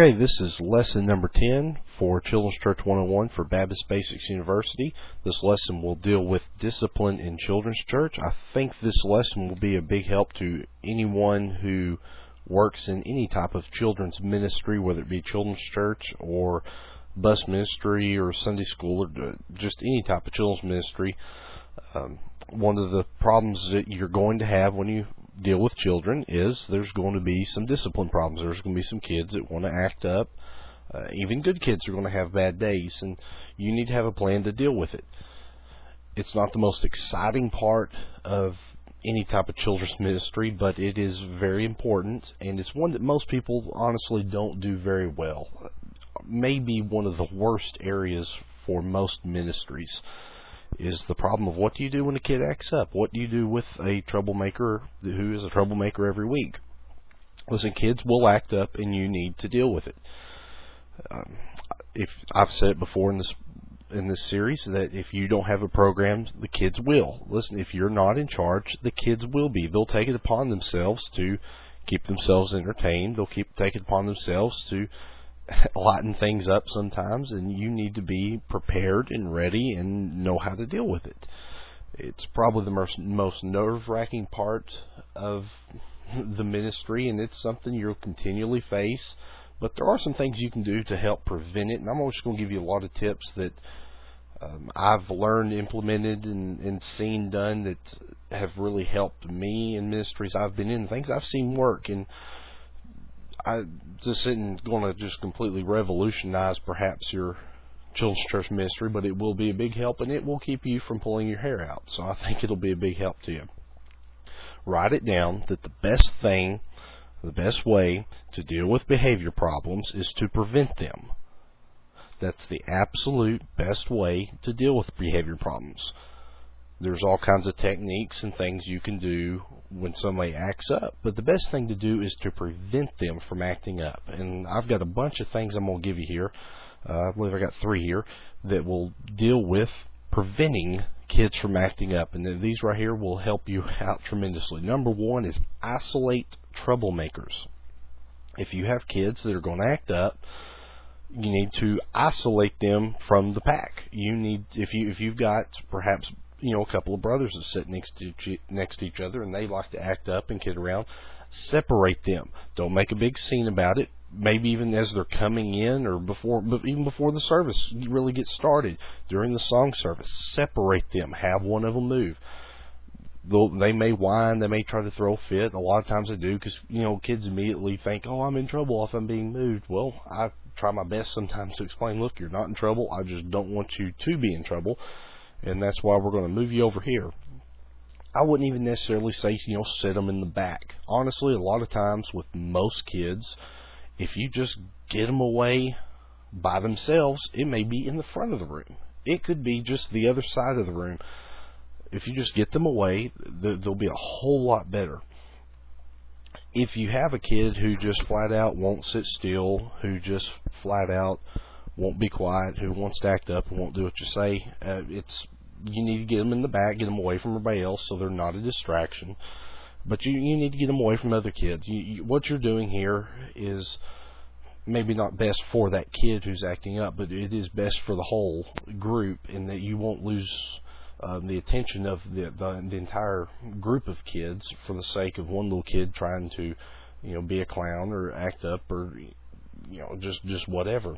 Okay, this is lesson number 10 for Children's Church 101 for Baptist Basics University. This lesson will deal with discipline in Children's Church. I think this lesson will be a big help to anyone who works in any type of children's ministry, whether it be Children's Church or bus ministry or Sunday school or just any type of children's ministry. One of the problems that you're going to have when you deal with children is there's going to be some discipline problems. There's going to be some kids that want to act up. Even good kids are going to have bad days, and you need to have a plan to deal with it. It's not the most exciting part of any type of children's ministry, but it is very important, and it's one that most people honestly don't do very well. Maybe one of the worst areas for most ministries is the problem of what do you do when a kid acts up? What do you do with a troublemaker who is a troublemaker every week? Listen, kids will act up, and you need to deal with it. If I've said it before in this series that if you don't have a program, the kids will. Listen, if you're not in charge, the kids will be. They'll take it upon themselves to keep themselves entertained. They'll take it upon themselves to lighten things up sometimes, and you need to be prepared and ready and know how to deal with it. It's probably the most nerve-wracking part of the ministry, and it's something you'll continually face, but there are some things you can do to help prevent it, and I'm just going to give you a lot of tips that I've learned, implemented, and seen done that have really helped me in ministries I've been in, things I've seen work. And I just isn't going to just completely revolutionize perhaps your children's church ministry, but it will be a big help, and it will keep you from pulling your hair out. So I think it'll be a big help to you. Write it down that the best way to deal with behavior problems is to prevent them. That's the absolute best way to deal with behavior problems. There's all kinds of techniques and things you can do when somebody acts up, but the best thing to do is to prevent them from acting up. And I've got a bunch of things I'm going to give you here. I believe I got 3 here that will deal with preventing kids from acting up, and these right here will help you out tremendously. Number 1 is isolate troublemakers. If you have kids that are going to act up, you need to isolate them from the pack. You need, if you've got perhaps a couple of brothers that sit next to each other and they like to act up and kid around, separate them. Don't make a big scene about it. Maybe even as they're coming in or even before the service really gets started, during the song service, separate them. Have one of them move. They may whine, they may try to throw a fit. A lot of times they do because, kids immediately think, oh, I'm in trouble if I'm being moved. Well, I try my best sometimes to explain, look, you're not in trouble. I just don't want you to be in trouble. And that's why we're going to move you over here. I wouldn't even necessarily say, sit them in the back. Honestly, a lot of times with most kids, if you just get them away by themselves, it may be in the front of the room. It could be just the other side of the room. If you just get them away, they'll be a whole lot better. If you have a kid who just flat out won't sit still, who just flat out won't be quiet, who wants to act up and won't do what you say, you need to get them in the back, get them away from everybody else so they're not a distraction. But you need to get them away from other kids. What you're doing here is maybe not best for that kid who's acting up, but it is best for the whole group in that you won't lose the attention of the entire group of kids for the sake of one little kid trying to be a clown or act up or just whatever.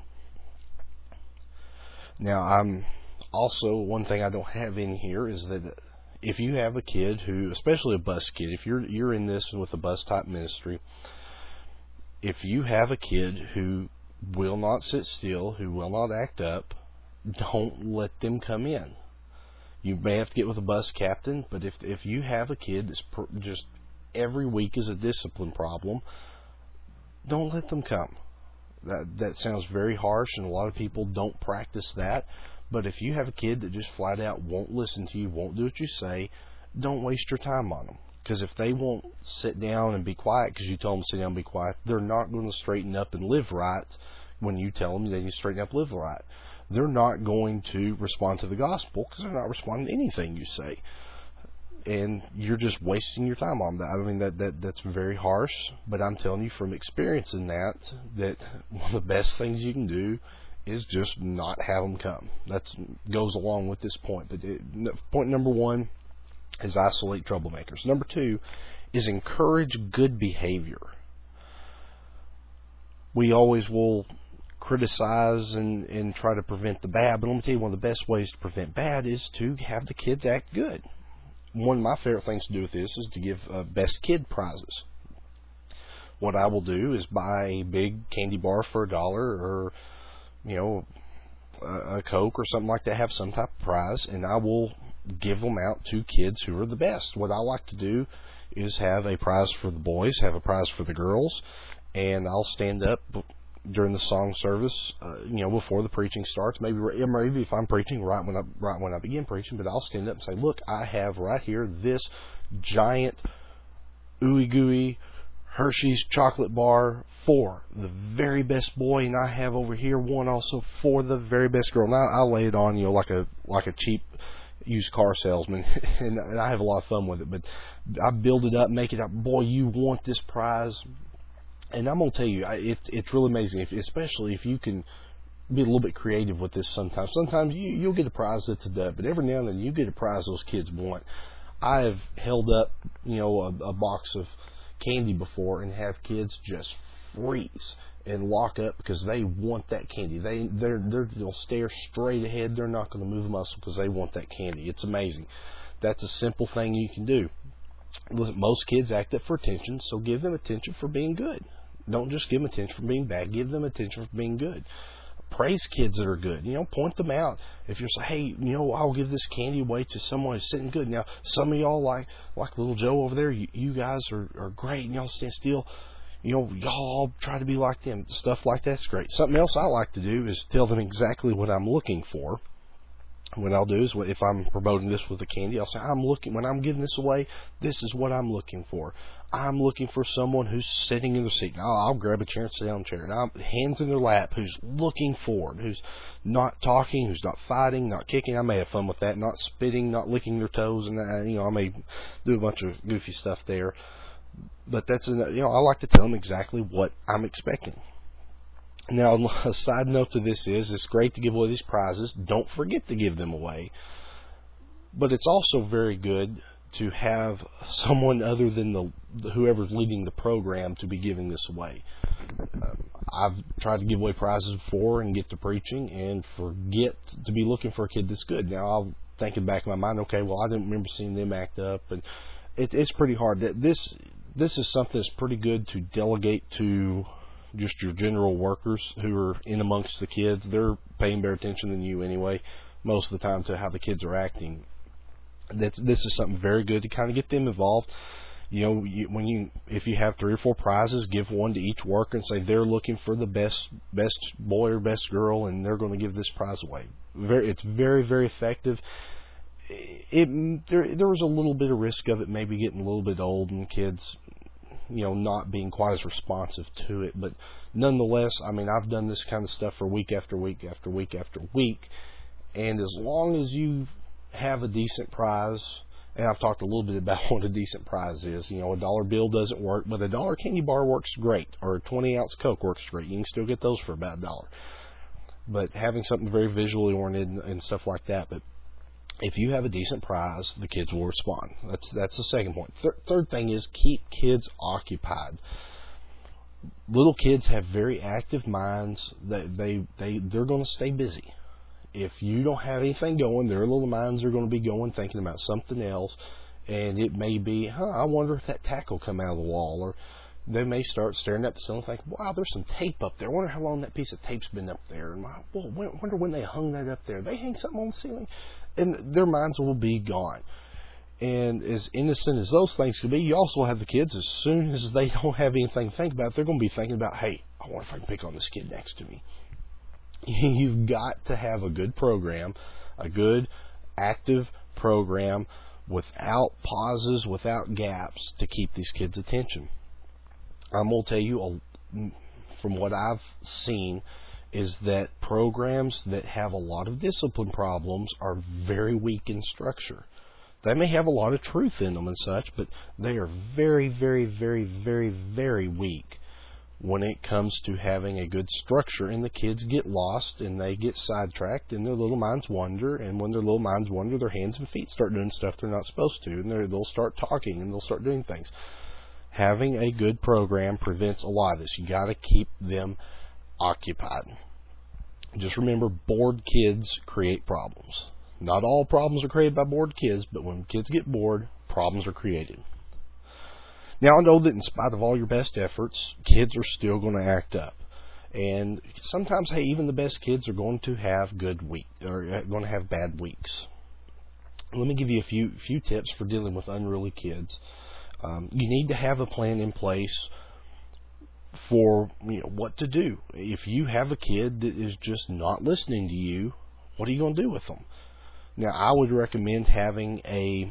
Now, I'm also, one thing I don't have in here is that if you have a kid who, especially a bus kid, if you're in this with a bus type ministry, if you have a kid who will not sit still, who will not act up, don't let them come in. You may have to get with a bus captain, but if you have a kid that's just every week is a discipline problem, don't let them come. That sounds very harsh, and a lot of people don't practice that. But if you have a kid that just flat out won't listen to you, won't do what you say, don't waste your time on them. Because if they won't sit down and be quiet because you told them to sit down and be quiet, they're not going to straighten up and live right when you tell them they need to straighten up and live right. They're not going to respond to the gospel because they're not responding to anything you say. and you're just wasting your time on that. I mean, that's very harsh, but I'm telling you from experience in that one of the best things you can do is just not have them come. That goes along with this point. But point number one is isolate troublemakers. Number two is encourage good behavior. We always will criticize and try to prevent the bad, but let me tell you, one of the best ways to prevent bad is to have the kids act good. One of my favorite things to do with this is to give best kid prizes. What I will do is buy a big candy bar for $1, or a Coke or something like that, have some type of prize, and I will give them out to kids who are the best. What I like to do is have a prize for the boys, have a prize for the girls, and I'll stand up during the song service, before the preaching starts. Maybe if I'm preaching right when I begin preaching, but I'll stand up and say, "Look, I have right here this giant ooey gooey Hershey's chocolate bar for the very best boy, and I have over here one also for the very best girl." Now I'll lay it on, like a cheap used car salesman, and I have a lot of fun with it. But I build it up, make it up. Boy, you want this prize. And I'm going to tell you, it's really amazing, especially if you can be a little bit creative with this sometimes. Sometimes you'll get a prize that's a dud, but every now and then you get a prize those kids want. I have held up, a box of candy before and have kids just freeze and lock up because they want that candy. They'll stare straight ahead. They're not going to move a muscle because they want that candy. It's amazing. That's a simple thing you can do. Most kids act up for attention, so give them attention for being good. Don't just give them attention for being bad. Give them attention for being good. Praise kids that are good. Point them out. If you're saying, hey, I'll give this candy away to someone who's sitting good. Now, some of y'all like little Joe over there, you guys are great, and y'all stand still. Y'all try to be like them. Stuff like that's great. Something else I like to do is tell them exactly what I'm looking for. What I'll do is, if I'm promoting this with a candy, I'll say, when I'm giving this away, this is what I'm looking for. I'm looking for someone who's sitting in the seat. Now, I'll grab a chair and sit down in the chair. Now, hands in their lap, who's looking forward, who's not talking, who's not fighting, not kicking. I may have fun with that, not spitting, not licking their toes, and I may do a bunch of goofy stuff there. But I like to tell them exactly what I'm expecting. Now, a side note to this is, it's great to give away these prizes. Don't forget to give them away. But it's also very good to have someone other than whoever's leading the program to be giving this away. I've tried to give away prizes before and get to preaching and forget to be looking for a kid that's good. Now, I'll think in the back of my mind, okay, well, I didn't remember seeing them act up. And it's pretty hard. This is something that's pretty good to delegate to just your general workers who are in amongst the kids. They're paying better attention than you anyway, most of the time, to how the kids are acting. This is something very good to kind of get them involved. If you have 3 or 4 prizes, give one to each worker and say they're looking for the best boy or best girl, and they're going to give this prize away. It's very, very effective. There was a little bit of risk of it maybe getting a little bit old and kids not being quite as responsive to it. But nonetheless, I've done this kind of stuff for week after week after week after week. And as long as you have a decent prize, and I've talked a little bit about what a decent prize is. A $1 bill doesn't work, but a $1 candy bar works great, or a 20-ounce Coke works great. You can still get those for about $1. But having something very visually oriented and stuff like that. But if you have a decent prize, the kids will respond. That's the second point. Third thing is keep kids occupied. Little kids have very active minds. They're going to stay busy. If you don't have anything going, their little minds are going to be going, thinking about something else. And it may be, I wonder if that tack will come out of the wall. Or they may start staring at the ceiling and think, wow, there's some tape up there. I wonder how long that piece of tape's been up there. And I wonder when they hung that up there. They hang something on the ceiling. And their minds will be gone. And as innocent as those things can be, you also have the kids, as soon as they don't have anything to think about, they're going to be thinking about, hey, I wonder if I can pick on this kid next to me. You've got to have a good program, a good active program without pauses, without gaps, to keep these kids' attention. I'm going to tell you, from what I've seen, is that programs that have a lot of discipline problems are very weak in structure. They may have a lot of truth in them and such, but they are very, very, very, very, very weak when it comes to having a good structure, and the kids get lost and they get sidetracked and their little minds wander, and when their little minds wander, their hands and feet start doing stuff they're not supposed to, and they'll start talking and they'll start doing things. Having a good program prevents a lot of this. You got to keep them occupied. Just remember, bored kids create problems. Not all problems are created by bored kids, but when kids get bored, problems are created. Now, I know that in spite of all your best efforts, kids are still going to act up. And sometimes, hey, even the best kids are going to have going to have bad weeks. Let me give you a few tips for dealing with unruly kids. You need to have a plan in place for what to do. If you have a kid that is just not listening to you, what are you going to do with them? Now, I would recommend having a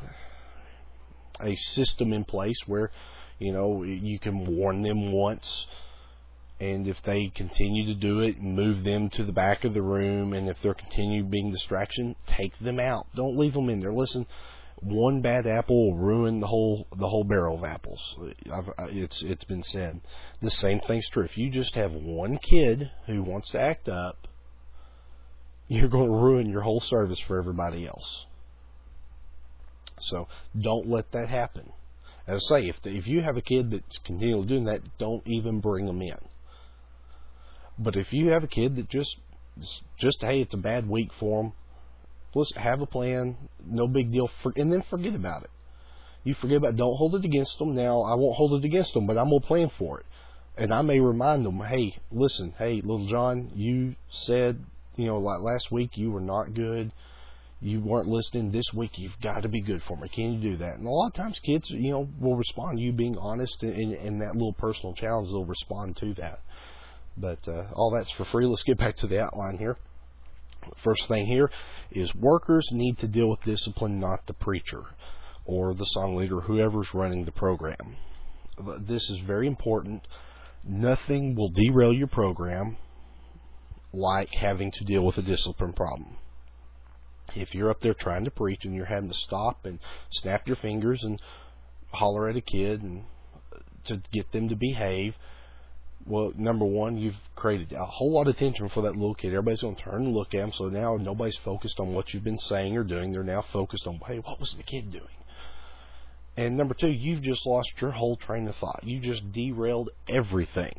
system in place where you can warn them once, and if they continue to do it, move them to the back of the room, and if they're continuing being distraction, take them out. Don't leave them in there. Listen, one bad apple will ruin the whole barrel of apples. It's been said. The same thing's true. If you just have one kid who wants to act up, you're going to ruin your whole service for everybody else. So don't let that happen. As I say, if you have a kid that's continually doing that, don't even bring them in. But if you have a kid that just hey, it's a bad week for them, let's have a plan, no big deal, and then forget about it. You forget about it, don't hold it against them. Now, I won't hold it against them, but I'm going to plan for it. And I may remind them, hey, listen, hey, little John, you said, like last week you were not good. You weren't listening. This week you've got to be good for me. Can you do that? And a lot of times kids, will respond to you being honest, and that little personal challenge, they'll respond to that. But all that's for free. Let's get back to the outline here. First thing here is workers need to deal with discipline, not the preacher or the song leader, whoever's running the program. This is very important. Nothing will derail your program like having to deal with a discipline problem. If you're up there trying to preach and you're having to stop and snap your fingers and holler at a kid and to get them to behave, well, number one, you've created a whole lot of tension for that little kid. Everybody's going to turn and look at them, so now nobody's focused on what you've been saying or doing. They're now focused on, hey, what was the kid doing? And number two, you've just lost your whole train of thought. You just derailed everything.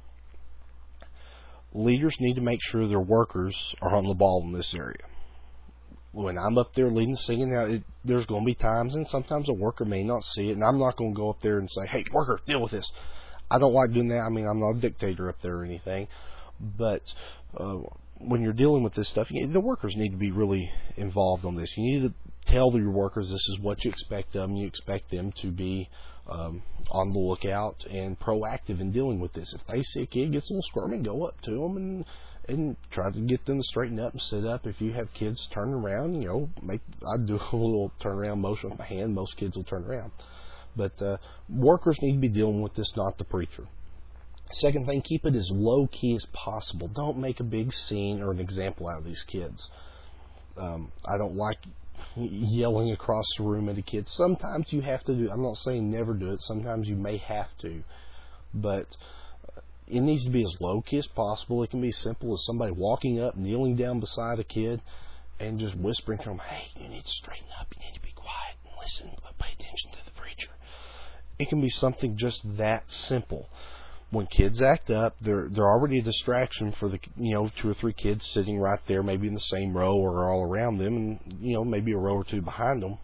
Leaders need to make sure their workers are on the ball in this area. When I'm up there leading singing, now there's going to be times, and sometimes a worker may not see it, and I'm not going to go up there and say, hey, worker, deal with this. I don't like doing that. I mean, I'm not a dictator up there or anything. But when you're dealing with this stuff, the workers need to be really involved on this. You need to tell your workers this is what you expect of them. You expect them to be on the lookout and proactive in dealing with this. If they see a kid gets a little squirmy, go up to them and try to get them to straighten up and sit up. If you have kids turn around, I do a little turnaround motion with my hand. Most kids will turn around. But workers need to be dealing with this, not the preacher. Second thing, keep it as low-key as possible. Don't make a big scene or an example out of these kids. I don't like yelling across the room at a kid. Sometimes you have to do it. I'm not saying never do it. Sometimes you may have to. But it needs to be as low-key as possible. It can be as simple as somebody walking up, kneeling down beside a kid, and just whispering to them, hey, you need to straighten up. You need to be quiet and listen. Pay attention to the preacher. It can be something just that simple. When kids act up, they're already a distraction for the 2 or 3 kids sitting right there, maybe in the same row or all around them, and maybe a row or two behind them.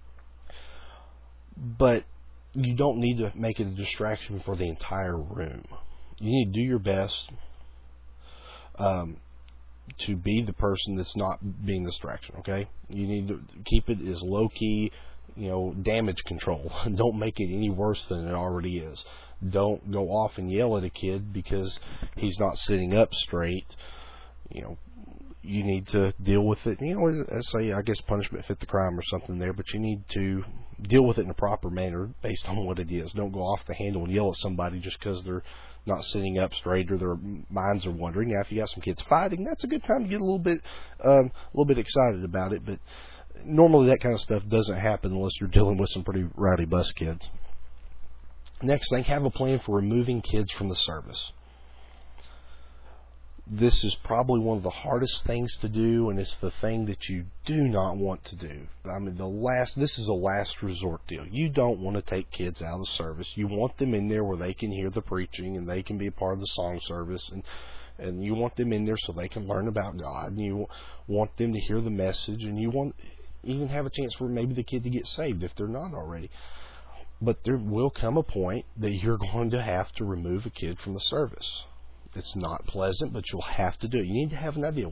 But you don't need to make it a distraction for the entire room. You need to do your best to be the person that's not being a distraction. Okay, you need to keep it as low key. Damage control. Don't make it any worse than it already is. Don't go off and yell at a kid because he's not sitting up straight. You need to deal with it. I guess punishment fit the crime or something there, but you need to deal with it in a proper manner based on what it is. Don't go off the handle and yell at somebody just because they're not sitting up straight or their minds are wandering. Now, if you got some kids fighting, that's a good time to get a little bit excited about it, but normally that kind of stuff doesn't happen unless you're dealing with some pretty rowdy bus kids. Next thing, have a plan for removing kids from the service. This is probably one of the hardest things to do, and it's the thing that you do not want to do. I mean, this is a last resort deal. You don't want to take kids out of the service. You want them in there where they can hear the preaching and they can be a part of the song service, and you want them in there so they can learn about God, and you want them to hear the message, and you want even have a chance for maybe the kid to get saved if they're not already. But there will come a point that you're going to have to remove a kid from the service. It's not pleasant, but you'll have to do it. You need to have an idea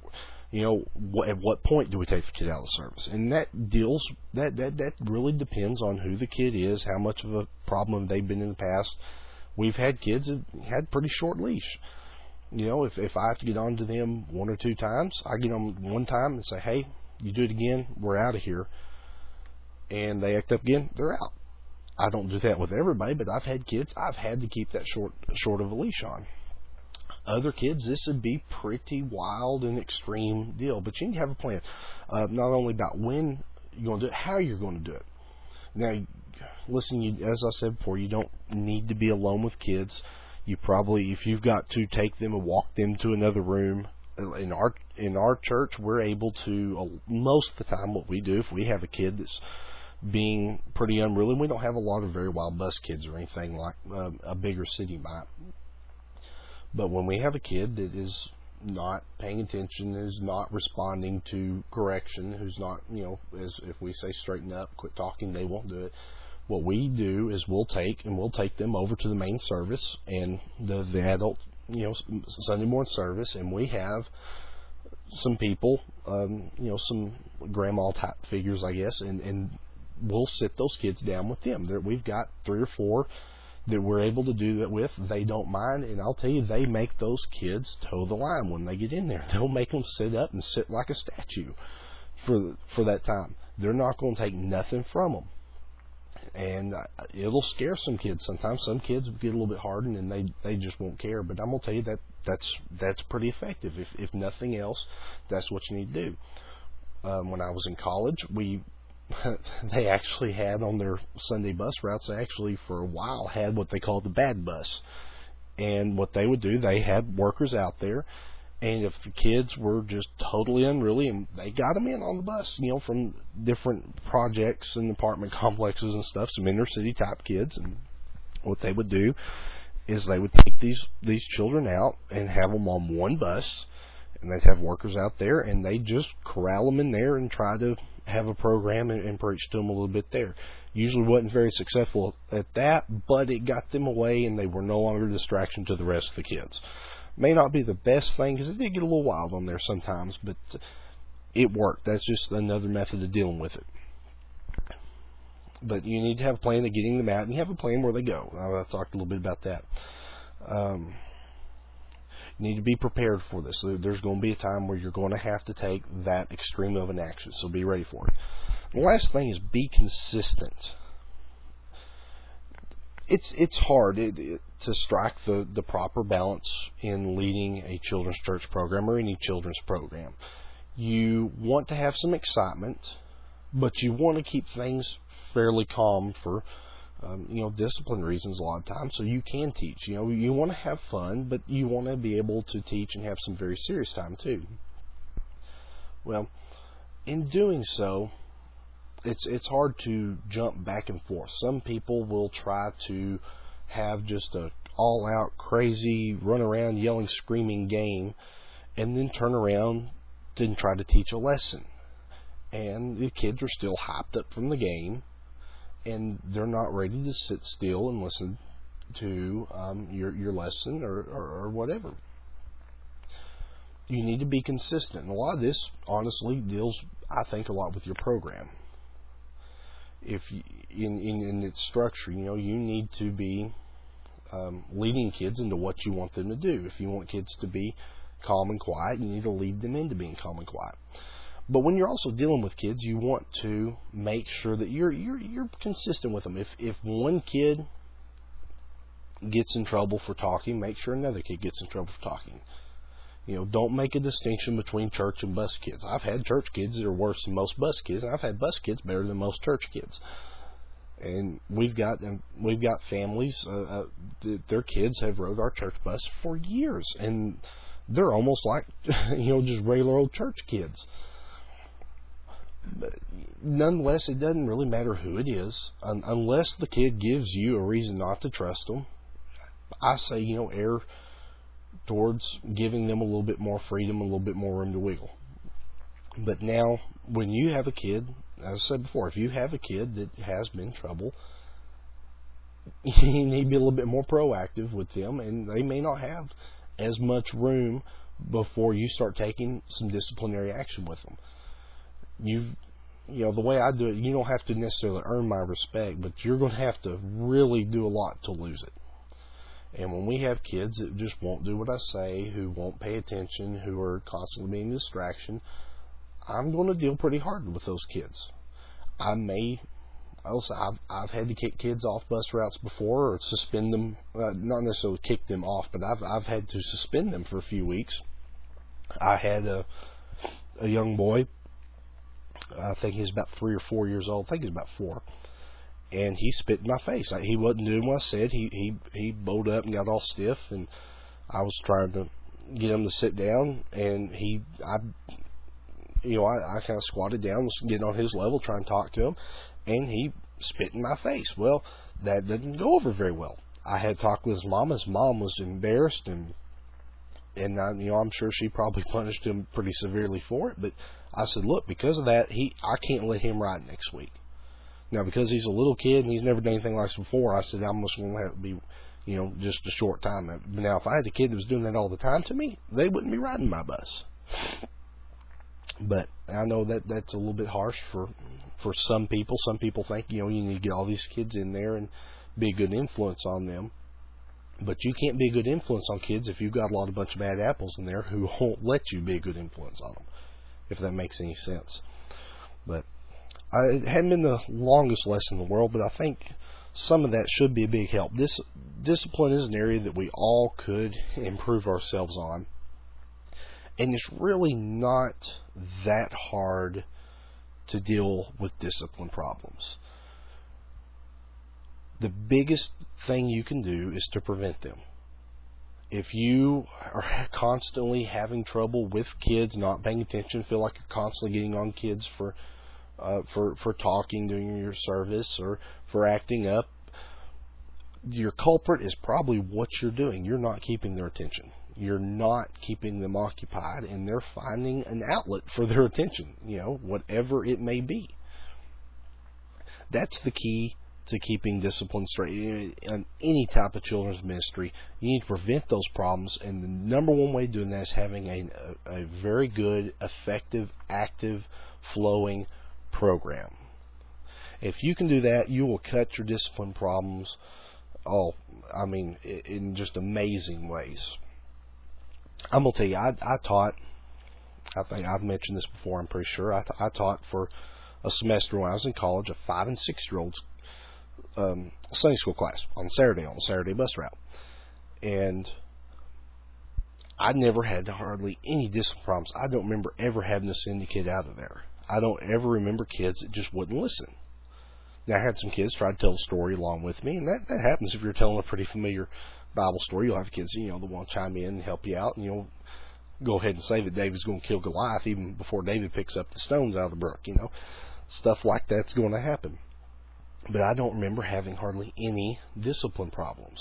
at what point do we take the kid out of the service, and that really depends on who the kid is, how much of a problem they've been in the past. We've had kids that had pretty short leash. If I have to get on to them one or two times, I get on one time and say, hey, you do it again, we're out of here, and they act up again, they're out. I don't do that with everybody, but I've had kids I've had to keep that short of a leash on. Other kids, this would be pretty wild and extreme deal. But you need to have a plan, not only about when you're going to do it, how you're going to do it. Now, listen, as I said before, you don't need to be alone with kids. You probably, if you've got to take them and walk them to another room. In our church, we're able to, most of the time what we do, if we have a kid that's being pretty unruly, we don't have a lot of very wild bus kids or anything like a bigger city might. But when we have a kid that is not paying attention, is not responding to correction, who's not, as if we say straighten up, quit talking, they won't do it. What we do is we'll take them over to the main service and the adult, Sunday morning service, and we have some people, some grandma type figures, I guess, and we'll sit those kids down with them. We've got 3 or 4 that we're able to do that with. They don't mind, and I'll tell you, they make those kids toe the line when they get in there. They'll make them sit up and sit like a statue for that time. They're not going to take nothing from them, and it'll scare some kids sometimes. Some kids get a little bit hardened and they just won't care, but I'm going to tell you that's pretty effective. If nothing else, that's what you need to do. When I was in college, they actually had on their Sunday bus routes, they actually for a while had what they called the bad bus. And what they would do, they had workers out there, and if the kids were just totally unruly, and they got them in on the bus, from different projects and apartment complexes and stuff, some inner city type kids. And what they would do is they would take these children out and have them on one bus, and they'd have workers out there, and they just corral them in there and try to have a program and preach to them a little bit there. Usually wasn't very successful at that, but it got them away, and they were no longer a distraction to the rest of the kids. May not be the best thing, because it did get a little wild on there sometimes, but it worked. That's just another method of dealing with it. But you need to have a plan of getting them out, and you have a plan where they go. I talked a little bit about that. You need to be prepared for this. There's going to be a time where you're going to have to take that extreme of an action, so be ready for it. The last thing is be consistent. It's hard to strike the proper balance in leading a children's church program or any children's program. You want to have some excitement, but you want to keep things fairly calm for discipline reasons a lot of times, so you can teach. You want to have fun, but you want to be able to teach and have some very serious time too. Well, in doing so, it's hard to jump back and forth. Some people will try to have just a all-out crazy run around yelling, screaming game, and then turn around and try to teach a lesson. And the kids are still hyped up from the game, and they're not ready to sit still and listen to your lesson or whatever. You need to be consistent. And a lot of this, honestly, deals, I think, a lot with your program. If in its structure, you need to be leading kids into what you want them to do. If you want kids to be calm and quiet, you need to lead them into being calm and quiet. But when you're also dealing with kids, you want to make sure that you're consistent with them. If one kid gets in trouble for talking, make sure another kid gets in trouble for talking. Don't make a distinction between church and bus kids. I've had church kids that are worse than most bus kids. I've had bus kids better than most church kids. And we've got families their kids have rode our church bus for years, and they're almost like just regular old church kids. But nonetheless, it doesn't really matter who it is, unless the kid gives you a reason not to trust them. I say err towards giving them a little bit more freedom, a little bit more room to wiggle. But now, when you have a kid, as I said before, if you have a kid that has been in trouble, you need to be a little bit more proactive with them, and they may not have as much room before you start taking some disciplinary action with them. The way I do it, you don't have to necessarily earn my respect, but you're going to have to really do a lot to lose it. And when we have kids that just won't do what I say, who won't pay attention, who are constantly being a distraction, I'm going to deal pretty hard with those kids. I've had to kick kids off bus routes before, or suspend them, not necessarily kick them off, but I've had to suspend them for a few weeks. I had a young boy, I think he was about 3 or 4 years old, I think he was about 4, and he spit in my face. He wasn't doing what I said. He bowed up and got all stiff, and I was trying to get him to sit down, and I kind of squatted down, was getting on his level, trying to talk to him, and he spit in my face. Well, that didn't go over very well. I had talked with his mom. His mom was embarrassed, and I'm sure she probably punished him pretty severely for it. But I said, look, because of that, I can't let him ride next week. Now, because he's a little kid and he's never done anything like this before, I said I'm just going to have to be, just a short time. Now, if I had a kid that was doing that all the time to me, they wouldn't be riding my bus. But I know that's a little bit harsh for some people. Some people think, you need to get all these kids in there and be a good influence on them. But you can't be a good influence on kids if you've got a bunch of bad apples in there who won't let you be a good influence on them, if that makes any sense. But it hadn't been the longest lesson in the world, but I think some of that should be a big help. Discipline is an area that we all could improve ourselves on. And it's really not that hard to deal with discipline problems. The biggest thing you can do is to prevent them. If you are constantly having trouble with kids, not paying attention, feel like you're constantly getting on kids for talking during your service or for acting up, your culprit is probably what you're doing. You're not keeping their attention. You're not keeping them occupied, and they're finding an outlet for their attention, whatever it may be. That's the key to keeping discipline straight. In any type of children's ministry, you need to prevent those problems, and the number one way of doing that is having a very good, effective, active, flowing program. If you can do that, you will cut your discipline problems, in just amazing ways. I'm going to tell you, I taught, I think I've mentioned this before, I'm pretty sure, I taught for a semester when I was in college, a 5- and 6-year-olds Sunday school class on the Saturday bus route. And I never had hardly any discipline problems. I don't remember ever having to send a kid out of there. I don't ever remember kids that just wouldn't listen. Now, I had some kids try to tell a story along with me, and that happens if you're telling a pretty familiar Bible story. You'll have kids, that want to chime in and help you out, and you'll go ahead and say that David's going to kill Goliath even before David picks up the stones out of the brook. Stuff like that's going to happen. But I don't remember having hardly any discipline problems.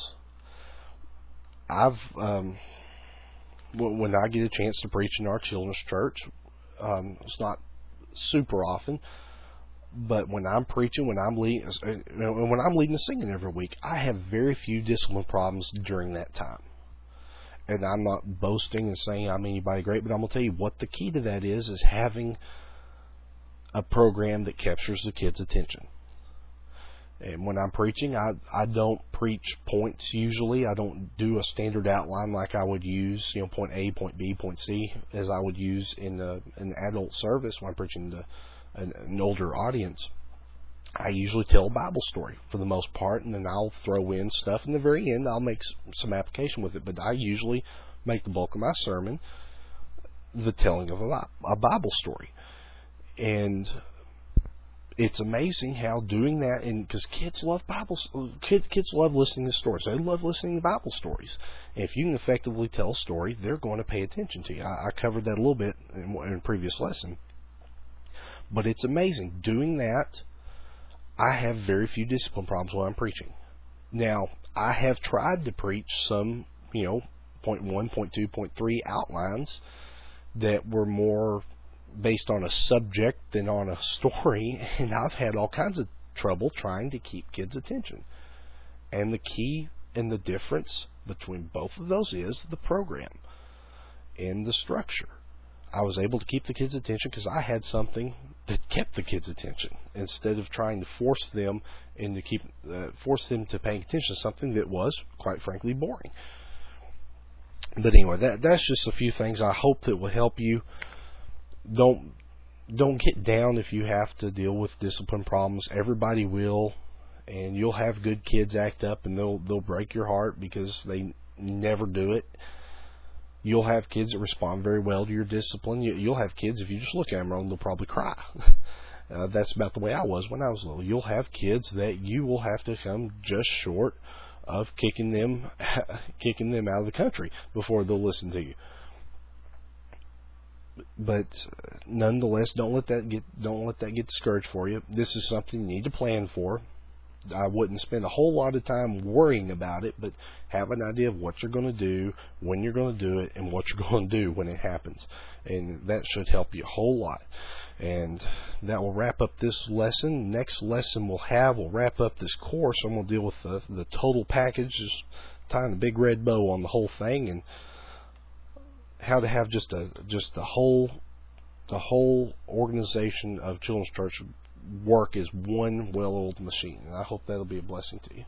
When I get a chance to preach in our children's church, it's not super often, but when I'm preaching, when I'm leading the singing every week, I have very few discipline problems during that time. And I'm not boasting and saying I'm anybody great, but I'm going to tell you what the key to that is having a program that captures the kids' attention. And when I'm preaching, I don't preach points usually. I don't do a standard outline like I would use, point A, point B, point C, as I would use in an adult service when I'm preaching to an older audience. I usually tell a Bible story for the most part, and then I'll throw in stuff in the very end. I'll make some application with it, but I usually make the bulk of my sermon the telling of a Bible story. And it's amazing how doing that, and because kids love kids love listening to stories. They love listening to Bible stories. And if you can effectively tell a story, they're going to pay attention to you. I covered that a little bit in a previous lesson. But it's amazing. Doing that, I have very few discipline problems while I'm preaching. Now, I have tried to preach some, point 1, point 2, point 3 outlines that were more based on a subject than on a story, and I've had all kinds of trouble trying to keep kids' attention. And the key and the difference between both of those is the program and the structure. I was able to keep the kids' attention because I had something that kept the kids' attention, instead of trying to force them to paying attention to something that was, quite frankly, boring. But anyway, that's just a few things I hope that will help you. Don't get down if you have to deal with discipline problems. Everybody will, and you'll have good kids act up, and they'll break your heart because they never do it. You'll have kids that respond very well to your discipline. You'll have kids, if you just look at them wrong, they'll probably cry. That's about the way I was when I was little. You'll have kids that you will have to come just short of kicking them out of the country before they'll listen to you. But nonetheless, don't let that get discouraged for you. This is something you need to plan for. I wouldn't spend a whole lot of time worrying about it, but have an idea of what you're going to do, when you're going to do it, and what you're going to do when it happens. And that should help you a whole lot. And that will wrap up this lesson. Next lesson we'll wrap up this course. I'm going to deal with the total package, just tying a big red bow on the whole thing, and how to have just the whole organization of Children's Church work as one well-oiled machine. And I hope that'll be a blessing to you.